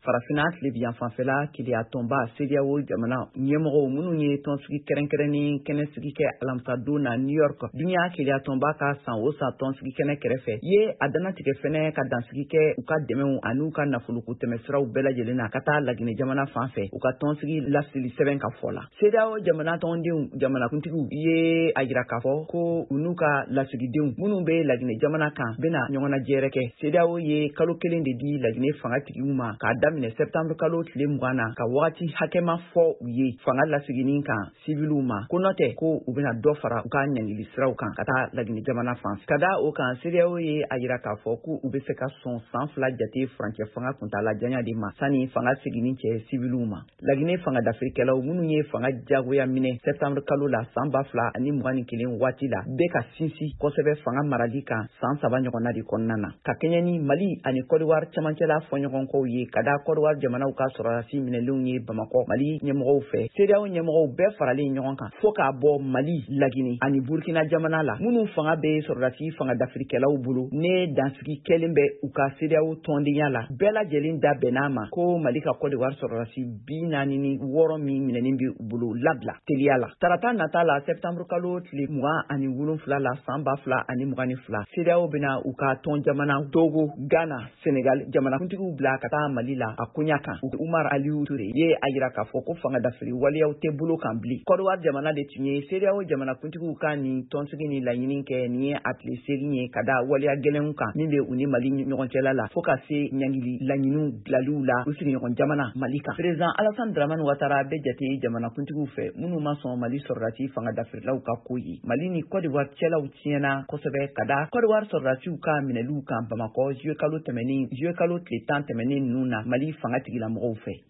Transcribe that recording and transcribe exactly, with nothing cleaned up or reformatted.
farafina tilebiyan fanfɛla Keleya tɔnba C D A O jamana ɲɛmɔgɔw minnu ye tɔnsigi kɛrɛnkɛrɛnnen kɛnɛsigi kɛ alamisa na New York dunuya Keleya tɔnba ka san o san tɔnsigi kɛnɛ kɛrɛfɛ ye a danatigɛ fɛnɛ ka dansigi kɛ u ka dɛmɛw ani u ka nafoloku tɛmɛsiraw bɛɛ lajɛlen na ka taa Laginɛ jamana fanfɛ u ka tɔnsigi lasili sɛbɛn ka fɔ la. C D A O jamana tɔndenw jamanakuntigiw ye a yira k'a fɔ ko u n'u ka lasigidenw minnu bɛ Laginɛ jamana kan bɛna ɲɔgɔnna jɛrɛ kɛ. C D A O ye kalo kelen de di Laginɛ fangatigiw ma k'a daminɛ septembre kalo tile mugan na ka wagati hakɛma fɔ u ye fanga lasiginin kan sibiliw ma ko nɔ tɛ ko u bɛna dɔ fara u ka ɲangili siraw kan ka taa Laginɛ jamana fan. Ka da o kan C D A O ye a yira k'a fɔ ko u bɛ se ka sɔn san fila jate furancɛ fanga kuntala janya de ma sani fanga seginin cɛ sibiliw ma. Laginɛ fanga dafirikɛlaw minnu ye fanga jagoya minɛ septembre kalo la san ba fila ani mugan ni kelen waati la bɛ ka sinsin kosɛbɛ fanga marali kan san saba ɲɔgɔnna de kɔnɔna na ka kɛɲɛ ni Mali ani Côte d'Ivoire cɛmancɛla fɔɲɔgɔnkɔw ye ka da Côte d'Ivoire jamanaw ka sɔrɔdasi minɛlenw ye Bamakɔ Mali ɲɛmɔgɔw fɛ. C D A O ɲɛmɔgɔw bɛɛ faralen ɲɔgɔn kan fo k'a bɔ Mali, Laginɛ ani Burkina jamana la minnu fanga bɛ sɔrɔdasi fanga dafirikɛlaw bolo ne dansigi kɛlen bɛ u ka C D A O tɔndenya la bɛɛ lajɛlen da bɛn'a ma ko Mali ka Côte d'Ivoire sɔrɔdasi bi naani ni wɔɔrɔ min minɛnin bɛ u bolo labila teliya la. Tarata nata la septembre kalo tile mugan ani wolonfila la san ba fila ani mugan ni fila C D A O bɛna u ka tɔn jamana Togo, Ghana, Senegal jamanakuntigiw bila ka taa Mali la a koɲa kan. Umar Aliyu Ture ye a yira k'a fɔ ko fanga dafiri waleyaw tɛ bolo kan bilen. Côte d'Ivoire jamana de tun ye C D A O jamanakuntigiw ka nin tɔnsigi ni laɲini kɛ nin ye a tile seegin ye ka da waleya gɛlɛnw kan min bɛ u ni Mali ɲɔgɔn cɛla la fo ka se ɲangili laɲiniw bilaliw la u sigiɲɔgɔn jamana Mali kan. Président Alassane Dramane Ouattara bɛ jate jamanakuntigiw fɛ minnu ma sɔn Mali sɔrɔdasi fanga dafirilaw ka ko ye. Mali ni Côte d'Ivoire cɛlaw tiɲɛna kosɛbɛ ka da Côte d'Ivoire sɔrɔdasiw ka minɛliw kan Bamakɔ juillet kalo tɛmɛnen juillet kalo tile tan tɛmɛnen ninnu na Mali fanga tigilamɔgɔw fɛ.